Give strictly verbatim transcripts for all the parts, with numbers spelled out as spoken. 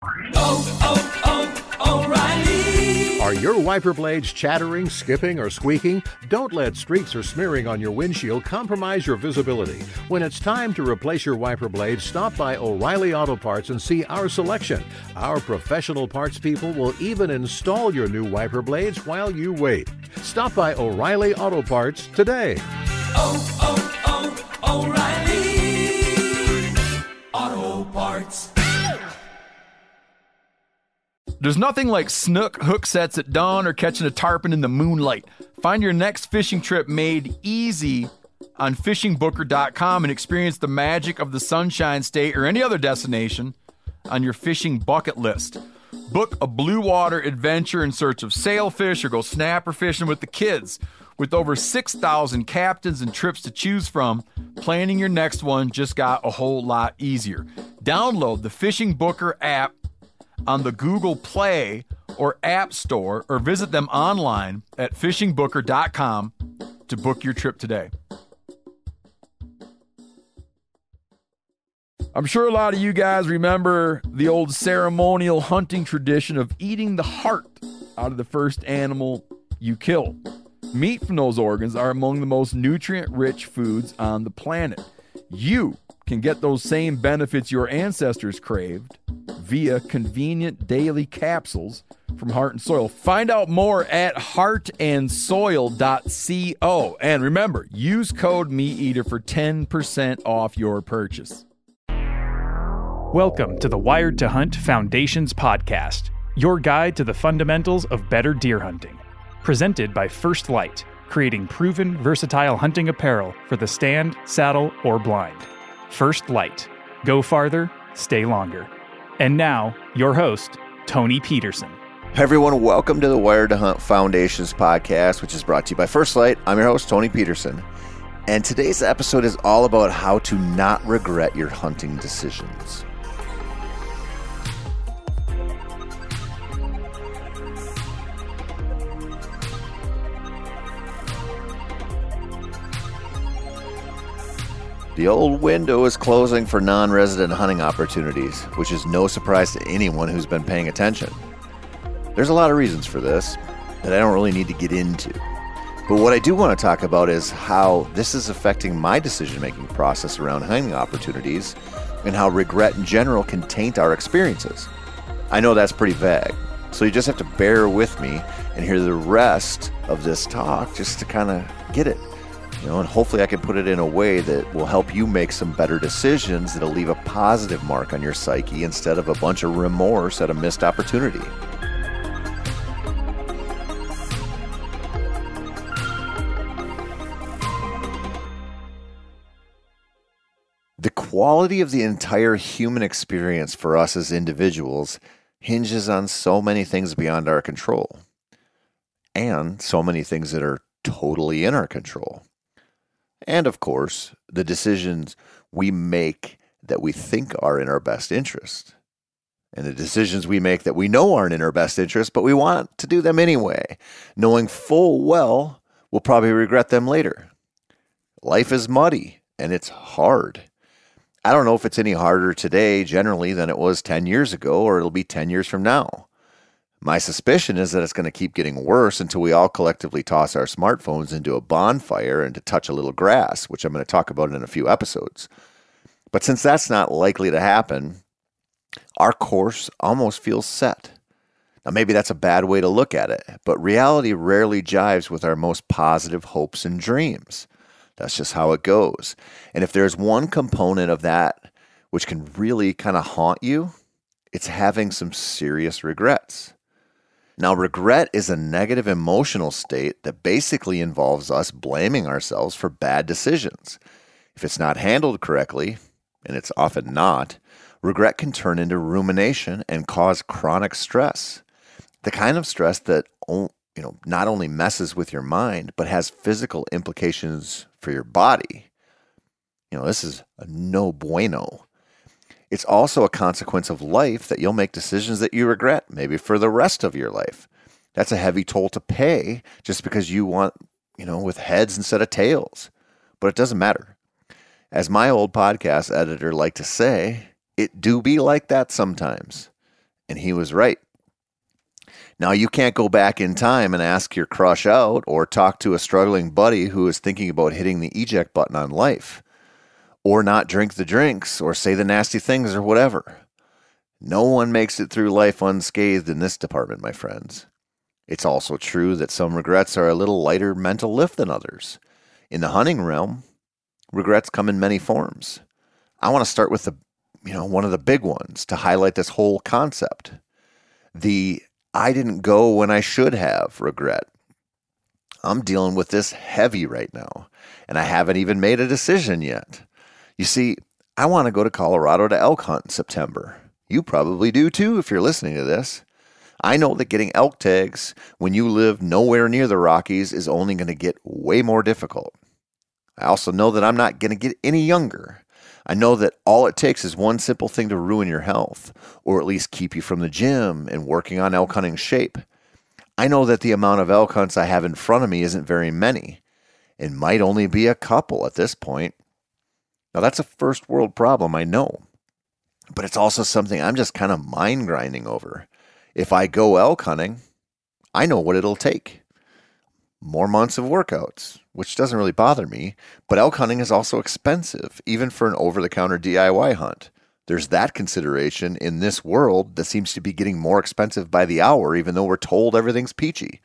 Oh, oh, oh, O'Reilly! Are your wiper blades chattering, skipping, or squeaking? Don't let streaks or smearing on your windshield compromise your visibility. When it's time to replace your wiper blades, stop by O'Reilly Auto Parts and see our selection. Our professional parts people will even install your new wiper blades while you wait. Stop by O'Reilly Auto Parts today. Oh, oh, oh, O'Reilly Auto Parts. There's nothing like snook hook sets at dawn or catching a tarpon in the moonlight. Find your next fishing trip made easy on fishing booker dot com and experience the magic of the Sunshine State or any other destination on your fishing bucket list. Book a blue water adventure in search of sailfish or go snapper fishing with the kids. With over six thousand captains and trips to choose from, planning your next one just got a whole lot easier. Download the Fishing Booker app on the Google Play or App Store, or visit them online at fishing booker dot com to book your trip today. I'm sure a lot of you guys remember the old ceremonial hunting tradition of eating the heart out of the first animal you kill. Meat from those organs are among the most nutrient-rich foods on the planet. You can get those same benefits your ancestors craved via convenient daily capsules from Heart and Soil. Find out more at heart and soil dot co. And remember, use code MeatEater for ten percent off your purchase. Welcome to the Wired to Hunt Foundations podcast, your guide to the fundamentals of better deer hunting. Presented by First Light, creating proven, versatile hunting apparel for the stand, saddle, or blind. First Light. Go farther, stay longer. And now, your host, Tony Peterson. Hey everyone, welcome to the Wired to Hunt Foundations podcast, which is brought to you by First Light. I'm your host, Tony Peterson. And today's episode is all about how to not regret your hunting decisions. The old window is closing for non-resident hunting opportunities, which is no surprise to anyone who's been paying attention. There's a lot of reasons for this that I don't really need to get into. But what I do want to talk about is how this is affecting my decision-making process around hunting opportunities and how regret in general can taint our experiences. I know that's pretty vague, so you just have to bear with me and hear the rest of this talk just to kind of get it. You know, and hopefully I can put it in a way that will help you make some better decisions that'll leave a positive mark on your psyche instead of a bunch of remorse at a missed opportunity. The quality of the entire human experience for us as individuals hinges on so many things beyond our control, and so many things that are totally in our control. And of course, the decisions we make that we think are in our best interest. And the decisions we make that we know aren't in our best interest, but we want to do them anyway, knowing full well we'll probably regret them later. Life is muddy and it's hard. I don't know if it's any harder today generally than it was ten years ago, or it'll be ten years from now. My suspicion is that it's going to keep getting worse until we all collectively toss our smartphones into a bonfire and to touch a little grass, which I'm going to talk about in a few episodes. But since that's not likely to happen, our course almost feels set. Now, maybe that's a bad way to look at it, but reality rarely jives with our most positive hopes and dreams. That's just how it goes. And if there's one component of that which can really kind of haunt you, it's having some serious regrets. Now, regret is a negative emotional state that basically involves us blaming ourselves for bad decisions. If it's not handled correctly, and it's often not, regret can turn into rumination and cause chronic stress. The kind of stress that you know not only messes with your mind, but has physical implications for your body. You know, this is a no bueno. It's also a consequence of life that you'll make decisions that you regret, maybe for the rest of your life. That's a heavy toll to pay just because you want, you know, with heads instead of tails. But it doesn't matter. As my old podcast editor liked to say, it do be like that sometimes. And he was right. Now, you can't go back in time and ask your crush out or talk to a struggling buddy who is thinking about hitting the eject button on life, or not drink the drinks or say the nasty things or whatever. No one makes it through life unscathed in this department, my friends. It's also true that some regrets are a little lighter mental lift than others. In the hunting realm, regrets come in many forms. I want to start with the, you know, one of the big ones to highlight this whole concept. The I didn't go when I should have regret. I'm dealing with this heavy right now, and I haven't even made a decision yet. You see, I want to go to Colorado to elk hunt in September. You probably do too if you're listening to this. I know that getting elk tags when you live nowhere near the Rockies is only going to get way more difficult. I also know that I'm not going to get any younger. I know that all it takes is one simple thing to ruin your health, or at least keep you from the gym and working on elk hunting shape. I know that the amount of elk hunts I have in front of me isn't very many. It might only be a couple at this point. Now, that's a first world problem, I know. But it's also something I'm just kind of mind grinding over. If I go elk hunting, I know what it'll take. More months of workouts, which doesn't really bother me, but elk hunting is also expensive, even for an over-the-counter D I Y hunt. There's that consideration in this world that seems to be getting more expensive by the hour, even though we're told everything's peachy.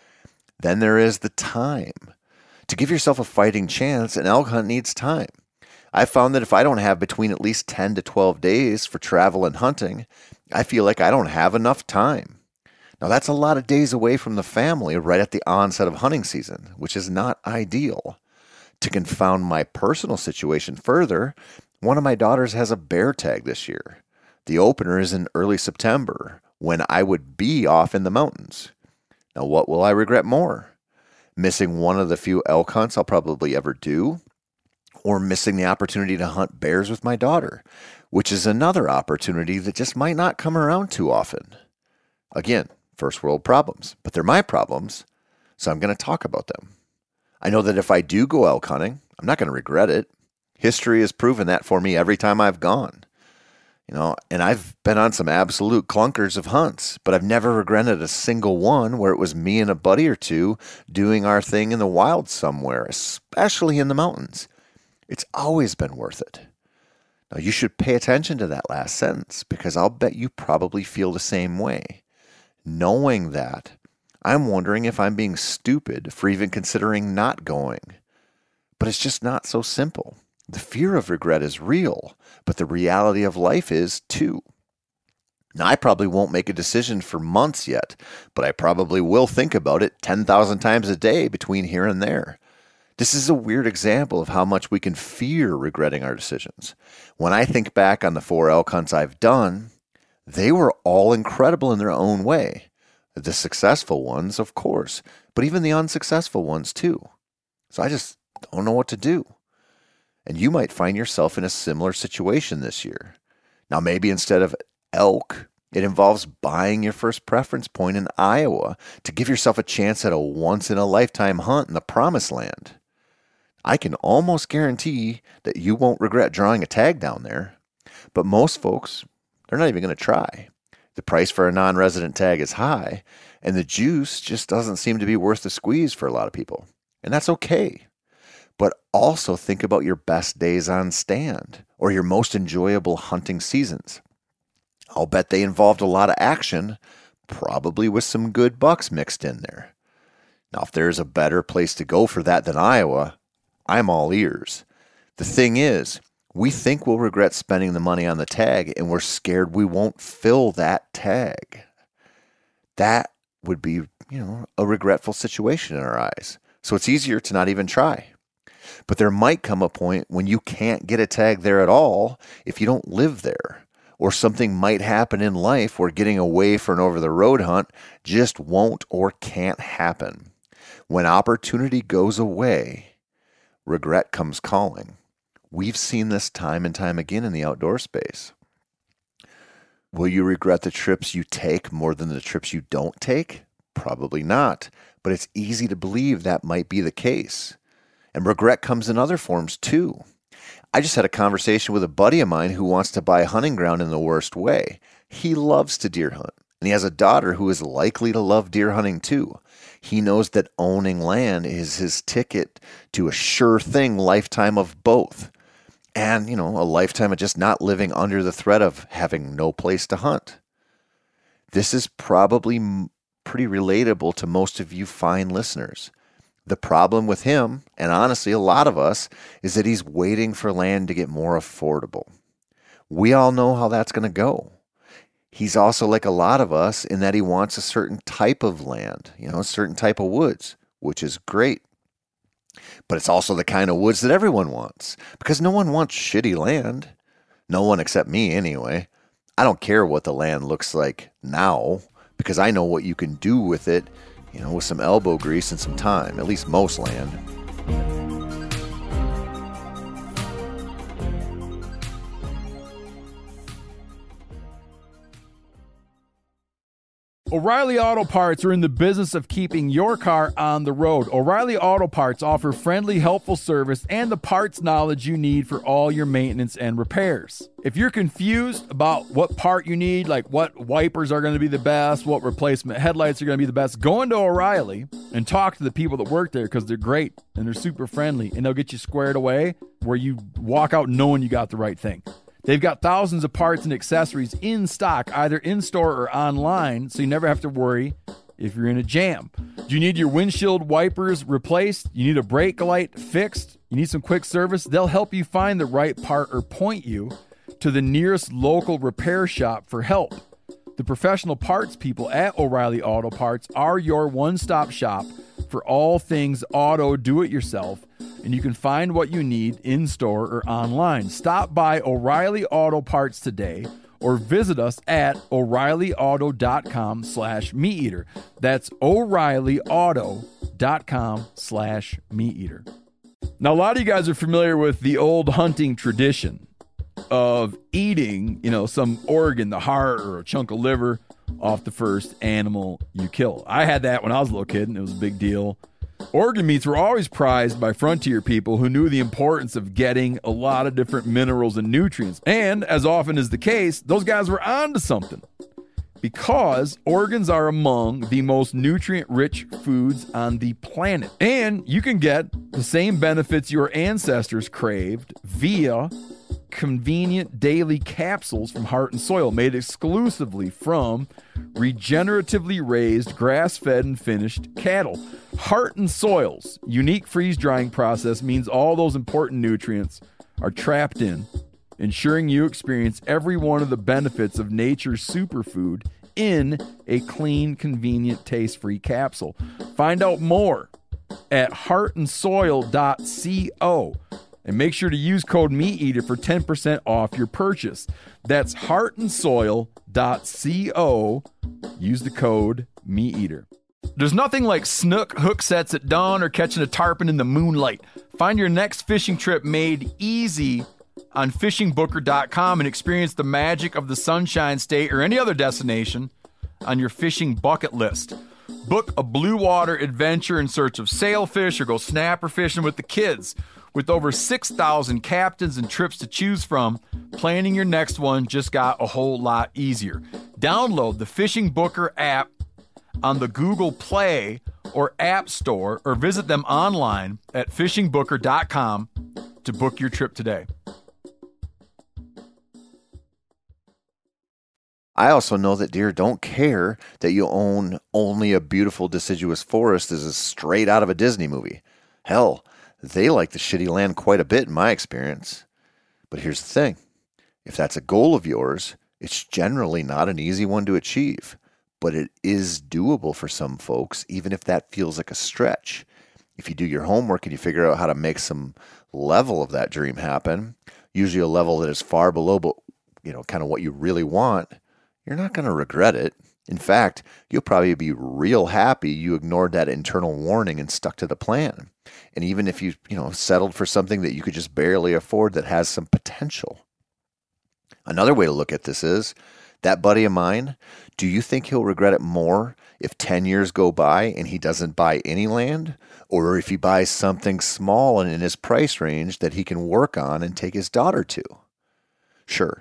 Then there is the time. To give yourself a fighting chance, an elk hunt needs time. I found that if I don't have between at least ten to twelve days for travel and hunting, I feel like I don't have enough time. Now, that's a lot of days away from the family right at the onset of hunting season, which is not ideal. To confound my personal situation further, one of my daughters has a bear tag this year. The opener is in early September, when I would be off in the mountains. Now, what will I regret more? Missing one of the few elk hunts I'll probably ever do, or missing the opportunity to hunt bears with my daughter, which is another opportunity that just might not come around too often. Again, first world problems, but they're my problems, so I'm going to talk about them. I know that if I do go elk hunting, I'm not going to regret it. History has proven that for me every time I've gone. You know, and I've been on some absolute clunkers of hunts, but I've never regretted a single one where it was me and a buddy or two doing our thing in the wild somewhere, especially in the mountains. It's always been worth it. Now, you should pay attention to that last sentence, because I'll bet you probably feel the same way. Knowing that, I'm wondering if I'm being stupid for even considering not going. But it's just not so simple. The fear of regret is real, but the reality of life is too. Now, I probably won't make a decision for months yet, but I probably will think about it ten thousand times a day between here and there. This is a weird example of how much we can fear regretting our decisions. When I think back on the four elk hunts I've done, they were all incredible in their own way. The successful ones, of course, but even the unsuccessful ones too. So I just don't know what to do. And you might find yourself in a similar situation this year. Now, maybe instead of elk, it involves buying your first preference point in Iowa to give yourself a chance at a once-in-a-lifetime hunt in the Promised Land. I can almost guarantee that you won't regret drawing a tag down there, but most folks, they're not even going to try. The price for a non-resident tag is high, and the juice just doesn't seem to be worth the squeeze for a lot of people. And that's okay. But also think about your best days on stand, or your most enjoyable hunting seasons. I'll bet they involved a lot of action, probably with some good bucks mixed in there. Now, if there's a better place to go for that than Iowa, I'm all ears. The thing is, we think we'll regret spending the money on the tag, and we're scared we won't fill that tag. That would be, you know, a regretful situation in our eyes. So it's easier to not even try. But there might come a point when you can't get a tag there at all if you don't live there. Or something might happen in life where getting away for an over-the-road hunt just won't or can't happen. When opportunity goes away, regret comes calling. We've seen this time and time again in the outdoor space. Will you regret the trips you take more than the trips you don't take? Probably not, but it's easy to believe that might be the case. And regret comes in other forms too. I just had a conversation with a buddy of mine who wants to buy a hunting ground in the worst way. He loves to deer hunt, and he has a daughter who is likely to love deer hunting too. He knows that owning land is his ticket to a sure thing lifetime of both. And, you know, a lifetime of just not living under the threat of having no place to hunt. This is probably m- pretty relatable to most of you fine listeners. The problem with him, and honestly a lot of us, is that he's waiting for land to get more affordable. We all know how that's going to go. He's also like a lot of us in that he wants a certain type of land, you know, a certain type of woods, which is great. But it's also the kind of woods that everyone wants, because no one wants shitty land. No one except me anyway. I don't care what the land looks like now, because I know what you can do with it, you know, with some elbow grease and some time, at least most land. O'Reilly Auto Parts are in the business of keeping your car on the road. O'Reilly Auto Parts offer friendly, helpful service and the parts knowledge you need for all your maintenance and repairs. If you're confused about what part you need, like what wipers are going to be the best, what replacement headlights are going to be the best, go into O'Reilly and talk to the people that work there, because they're great and they're super friendly, and they'll get you squared away where you walk out knowing you got the right thing. They've got thousands of parts and accessories in stock, either in-store or online, so you never have to worry if you're in a jam. Do you need your windshield wipers replaced? You need a brake light fixed? You need some quick service? They'll help you find the right part or point you to the nearest local repair shop for help. The professional parts people at O'Reilly Auto Parts are your one-stop shop for all things auto do-it-yourself, and you can find what you need in-store or online. Stop by O'Reilly Auto Parts today or visit us at O'Reillyauto.com slash meat eater. That's O'Reillyauto.com slash meat eater. Now, a lot of you guys are familiar with the old hunting tradition of eating, you know, some organ, the heart or a chunk of liver off the first animal you kill. I had that when I was a little kid, and it was a big deal. Organ meats were always prized by frontier people who knew the importance of getting a lot of different minerals and nutrients. And as often is the case, those guys were onto something, because organs are among the most nutrient-rich foods on the planet. And you can get the same benefits your ancestors craved via convenient daily capsules from Heart and Soil, made exclusively from regeneratively raised, grass-fed, and finished cattle. Heart and Soil's unique freeze-drying process means all those important nutrients are trapped in, ensuring you experience every one of the benefits of nature's superfood in a clean, convenient, taste-free capsule. Find out more at heart and soil dot co. And make sure to use code MeatEater for ten percent off your purchase. That's heart and soil dot co. Use the code MeatEater. There's nothing like snook hook sets at dawn or catching a tarpon in the moonlight. Find your next fishing trip made easy on fishing booker dot com and experience the magic of the Sunshine State or any other destination on your fishing bucket list. Book a blue water adventure in search of sailfish or go snapper fishing with the kids. With over six thousand captains and trips to choose from, planning your next one just got a whole lot easier. Download the Fishing Booker app on the Google Play or App Store, or visit them online at fishing booker dot com to book your trip today. I also know that deer don't care that you own only a beautiful deciduous forest as a straight out of a Disney movie. Hell, they like the shitty land quite a bit in my experience. But here's the thing. If that's a goal of yours, it's generally not an easy one to achieve. But it is doable for some folks, even if that feels like a stretch. If you do your homework and you figure out how to make some level of that dream happen, usually a level that is far below, but you know, kind of what you really want, you're not going to regret it. In fact, you'll probably be real happy you ignored that internal warning and stuck to the plan. And even if you, you know, settled for something that you could just barely afford that has some potential. Another way to look at this is, that buddy of mine, do you think he'll regret it more if ten years go by and he doesn't buy any land? Or if he buys something small and in his price range that he can work on and take his daughter to? Sure,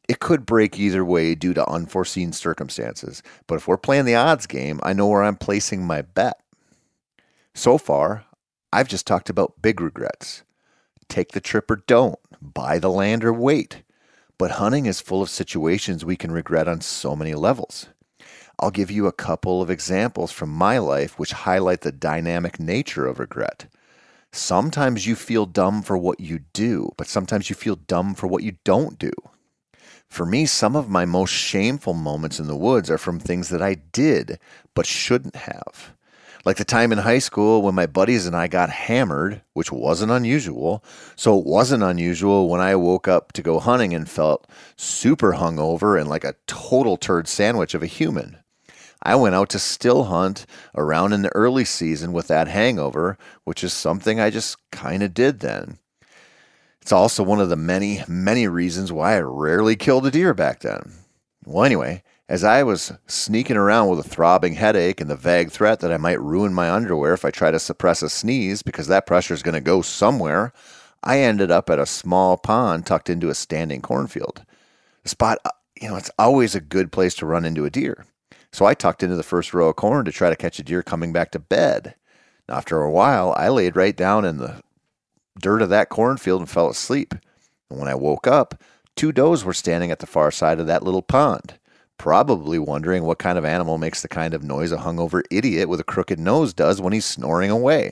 It could break either way due to unforeseen circumstances, but if we're playing the odds game, I know where I'm placing my bet. So far, I've just talked about big regrets. Take the trip or don't, buy the land or wait. But hunting is full of situations we can regret on so many levels. I'll give you a couple of examples from my life which highlight the dynamic nature of regret. Sometimes you feel dumb for what you do, but sometimes you feel dumb for what you don't do. For me, some of my most shameful moments in the woods are from things that I did but shouldn't have. Like the time in high school when my buddies and I got hammered, which wasn't unusual. So it wasn't unusual when I woke up to go hunting and felt super hungover and like a total turd sandwich of a human. I went out to still hunt around in the early season with that hangover, which is something I just kind of did then. It's also one of the many, many reasons why I rarely killed a deer back then. Well, anyway, as I was sneaking around with a throbbing headache and the vague threat that I might ruin my underwear if I try to suppress a sneeze because that pressure is going to go somewhere, I ended up at a small pond tucked into a standing cornfield. The spot, you know, it's always a good place to run into a deer. So I tucked into the first row of corn to try to catch a deer coming back to bed. After a while, I laid right down in the dirt of that cornfield and fell asleep. And when I woke up, two does were standing at the far side of that little pond, probably wondering what kind of animal makes the kind of noise a hungover idiot with a crooked nose does when he's snoring away.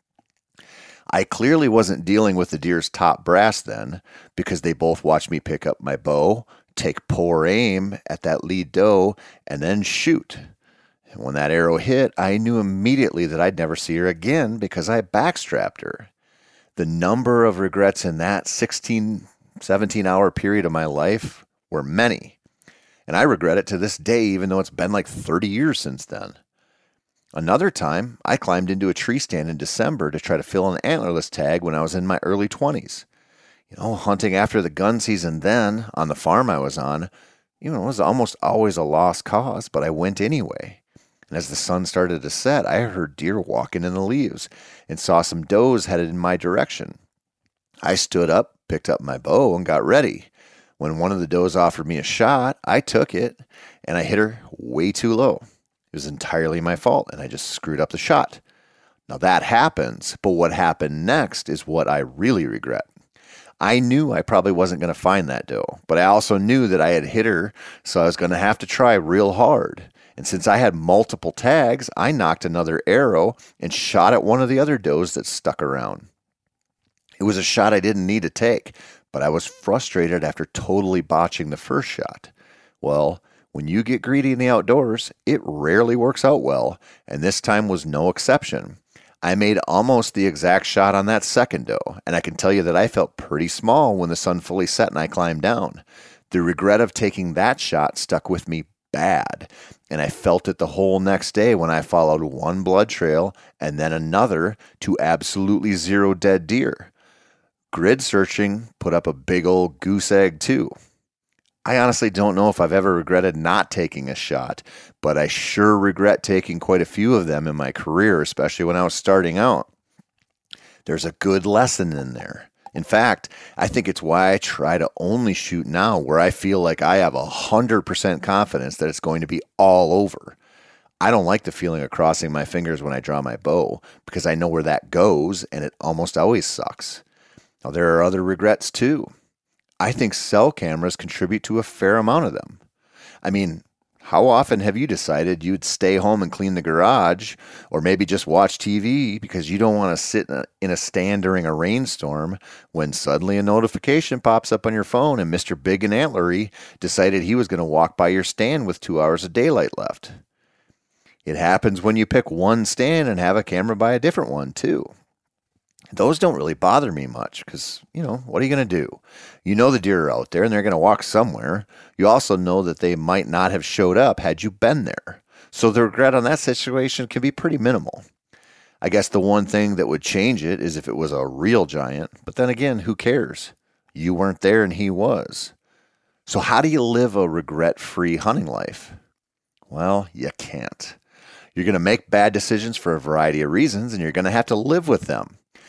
I clearly wasn't dealing with the deer's top brass then, because they both watched me pick up my bow, take poor aim at that lead doe, and then shoot. And when that arrow hit, I knew immediately that I'd never see her again because I backstrapped her. The number of regrets in that sixteen, seventeen hour period of my life were many. And I regret it to this day, even though it's been like thirty years since then. Another time, I climbed into a tree stand in December to try to fill an antlerless tag when I was in my early twenties. You know, hunting after the gun season then, on the farm I was on, you know, it was almost always a lost cause, but I went anyway. And as the sun started to set, I heard deer walking in the leaves and saw some does headed in my direction. I stood up, picked up my bow, and got ready. When one of the does offered me a shot, I took it, and I hit her way too low. It was entirely my fault, and I just screwed up the shot. Now that happens, but what happened next is what I really regret. I knew I probably wasn't going to find that doe, but I also knew that I had hit her, so I was going to have to try real hard. And since I had multiple tags, I knocked another arrow and shot at one of the other does that stuck around. It was a shot I didn't need to take, but I was frustrated after totally botching the first shot. Well, when you get greedy in the outdoors, it rarely works out well, and this time was no exception. I made almost the exact shot on that second doe, and I can tell you that I felt pretty small when the sun fully set and I climbed down. The regret of taking that shot stuck with me bad, and I felt it the whole next day when I followed one blood trail and then another to absolutely zero dead deer. Grid searching put up a big old goose egg too. I honestly don't know if I've ever regretted not taking a shot, but I sure regret taking quite a few of them in my career, especially when I was starting out. There's a good lesson in there. In fact, I think it's why I try to only shoot now where I feel like I have one hundred percent confidence that it's going to be all over. I don't like the feeling of crossing my fingers when I draw my bow because I know where that goes and it almost always sucks. Now, there are other regrets too. I think cell cameras contribute to a fair amount of them. I mean, how often have you decided you'd stay home and clean the garage or maybe just watch T V because you don't want to sit in a, in a stand during a rainstorm when suddenly a notification pops up on your phone and Mister Big and Antlery decided he was going to walk by your stand with two hours of daylight left? It happens when you pick one stand and have a camera by a different one too. Those don't really bother me much because, you know, what are you going to do? You know the deer are out there and they're going to walk somewhere. You also know that they might not have showed up had you been there. So the regret on that situation can be pretty minimal. I guess the one thing that would change it is if it was a real giant. But then again, who cares? You weren't there and he was. So how do you live a regret-free hunting life? Well, you can't. You're going to make bad decisions for a variety of reasons and you're going to have to live with them.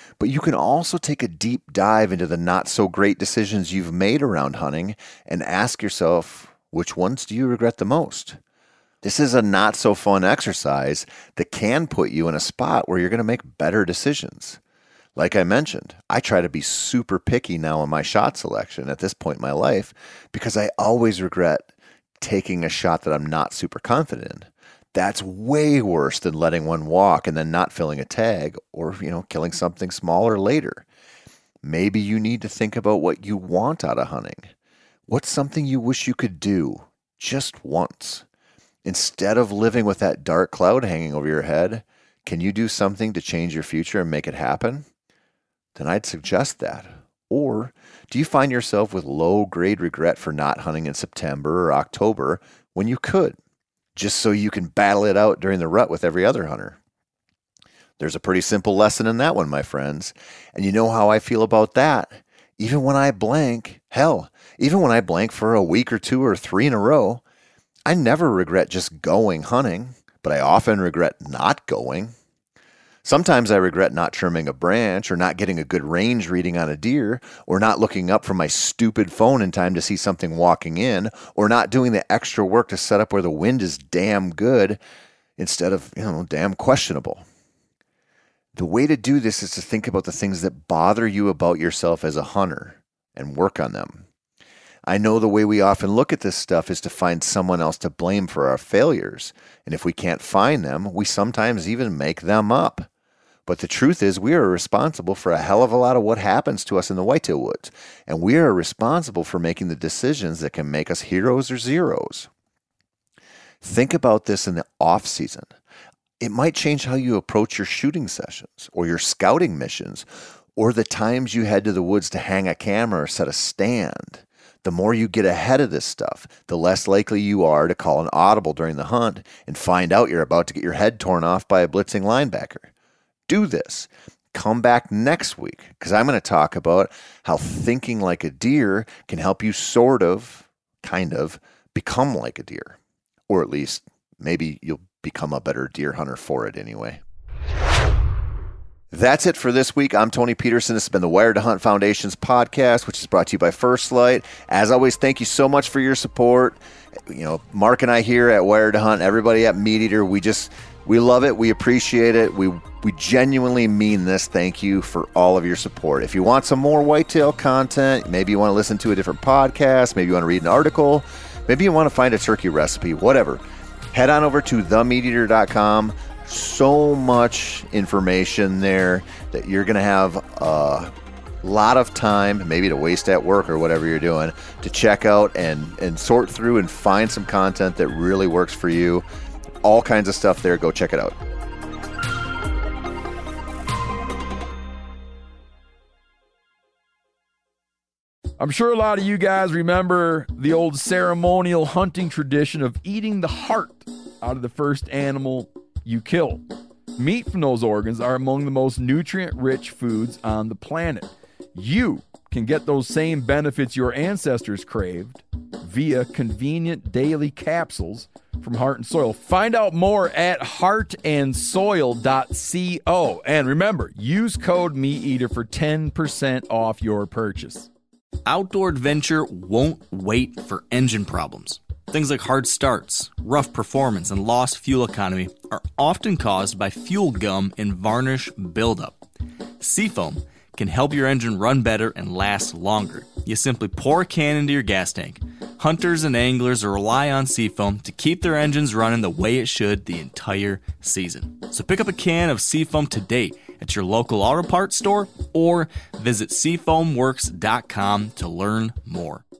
But you can also take a deep dive into the not so great decisions you've made around hunting and ask yourself, which ones do you regret the most? This is a not so fun exercise that can put you in a spot where you're going to make better decisions. Like I mentioned, I try to be super picky now in my shot selection at this point in my life because I always regret taking a shot that I'm not super confident in. That's way worse than letting one walk and then not filling a tag or, you know, killing something smaller later. Maybe you need to think about what you want out of hunting. What's something you wish you could do just once? Instead of living with that dark cloud hanging over your head, can you do something to change your future and make it happen? Then I'd suggest that. Or do you find yourself with low-grade regret for not hunting in September or October when you could, just so you can battle it out during the rut with every other hunter? There's a pretty simple lesson in that one, my friends. And you know how I feel about that. Even when I blank, hell, even when I blank for a week or two or three in a row, I never regret just going hunting, but I often regret not going. Sometimes I regret not trimming a branch or not getting a good range reading on a deer or not looking up from my stupid phone in time to see something walking in or not doing the extra work to set up where the wind is damn good instead of, you know, damn questionable. The way to do this is to think about the things that bother you about yourself as a hunter and work on them. I know the way we often look at this stuff is to find someone else to blame for our failures. And if we can't find them, we sometimes even make them up. But the truth is we are responsible for a hell of a lot of what happens to us in the whitetail woods. And we are responsible for making the decisions that can make us heroes or zeros. Think about this in the off season. It might change how you approach your shooting sessions or your scouting missions or the times you head to the woods to hang a camera or set a stand. The more you get ahead of this stuff, the less likely you are to call an audible during the hunt and find out you're about to get your head torn off by a blitzing linebacker. Do this. Come back next week because I'm going to talk about how thinking like a deer can help you sort of, kind of, become like a deer. Or at least maybe you'll become a better deer hunter for it anyway. That's it for this week. I'm Tony Peterson. This has been the Wired to Hunt Foundation's podcast, which is brought to you by First Light. As always, thank you so much for your support. You know, Mark and I here at Wired to Hunt, everybody at Meat Eater, we just, we love it. We appreciate it. We we genuinely mean this. Thank you for all of your support. If you want some more whitetail content, maybe you want to listen to a different podcast, maybe you want to read an article, maybe you want to find a turkey recipe, whatever, head on over to the meat eater dot com. So much information there that you're going to have a lot of time, maybe to waste at work or whatever you're doing, to check out and, and sort through and find some content that really works for you. All kinds of stuff there. Go check it out. I'm sure a lot of you guys remember the old ceremonial hunting tradition of eating the heart out of the first animal you kill. Meat from those organs are among the most nutrient-rich foods on the planet. You can get those same benefits your ancestors craved via convenient daily capsules from Heart and Soil. Find out more at heart and soil dot co. And remember, use code MeatEater for ten percent off your purchase. Outdoor adventure won't wait for engine problems. Things like hard starts, rough performance, and lost fuel economy are often caused by fuel gum and varnish buildup. Seafoam can help your engine run better and last longer. You simply pour a can into your gas tank. Hunters and anglers rely on Seafoam to keep their engines running the way it should the entire season. So pick up a can of Seafoam today at your local auto parts store or visit seafoam works dot com to learn more.